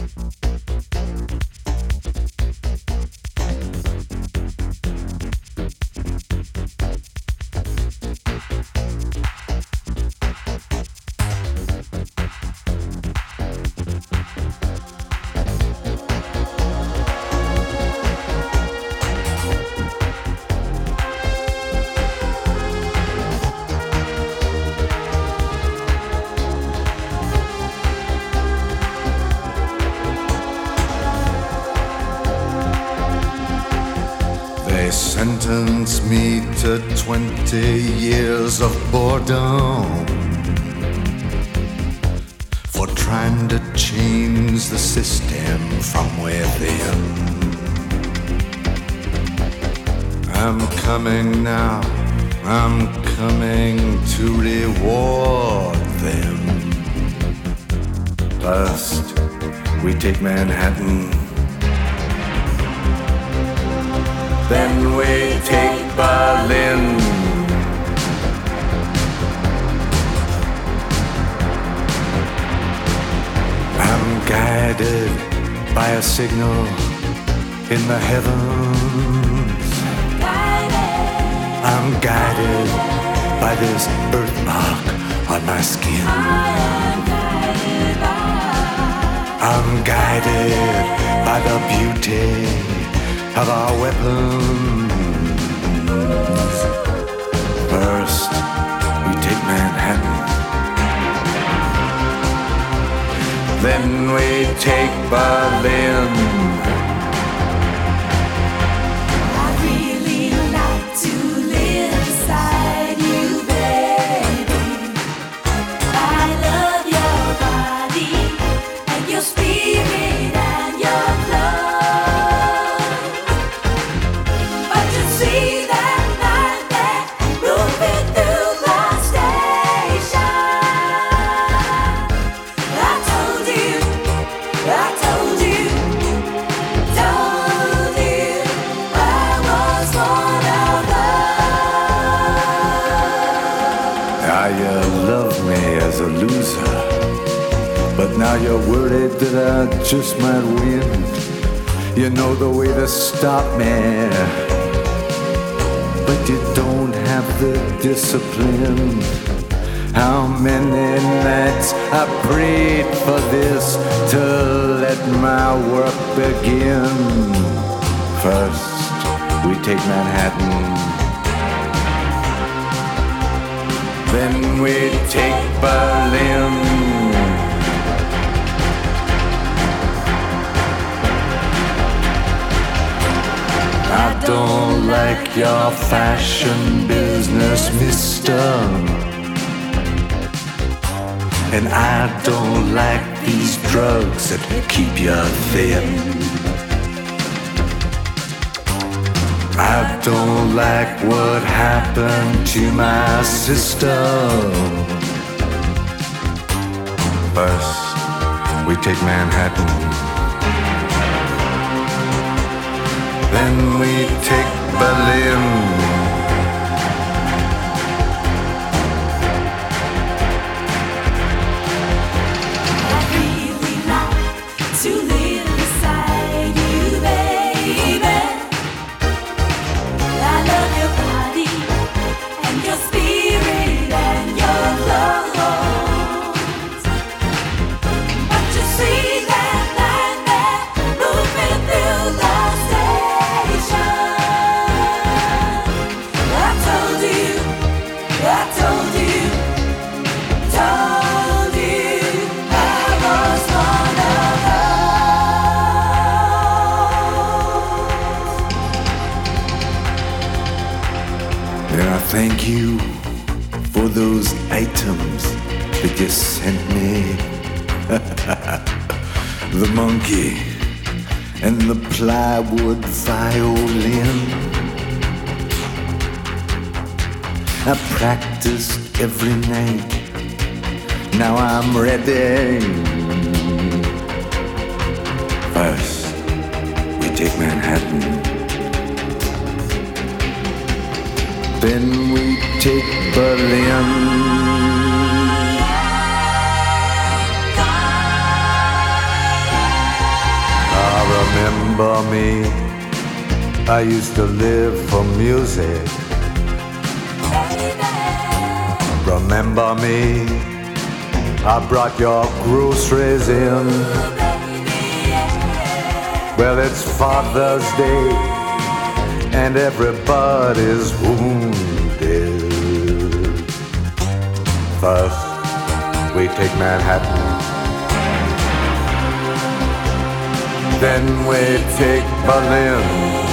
They sentenced me to 20 years of boredom for trying to change the system from within. I'm coming now, I'm coming to reward them. First, we take Manhattan. Then we take Berlin. I'm guided by a signal in the heavens. I'm guided by this birthmark on my skin. I'm guided by the beauty of our weapons. First, we take Manhattan. Then we take Berlin. I really like to live inside you, baby. I love your body and your spirit and your love. But you see that night there moving through the station. I told you I was born of love. Now you love me as a loser, but now you're worried that I just might win. You know the way to stop me, but you don't have the discipline. How many nights I prayed for this to let my work begin. First, we take Manhattan. Then we take Berlin. I don't like your fashion business, mister. And I don't like these drugs that keep you thin. I don't like what happened to my sister. First, we take Manhattan. Then we take Berlin. To live beside you, baby. I love your body and your spirit and your clothes. But you see that night there moving through the station. I told you I was born of And I thank you for those items that you sent me. The monkey and the plywood violin. I practiced every night. Now I'm ready. First, we take Manhattan. Then we take Berlin. remember me? I used to live for music. Remember me? I brought your groceries in. Well, it's Father's Day, and everybody's wounded. First, we take Manhattan. Then we take Berlin.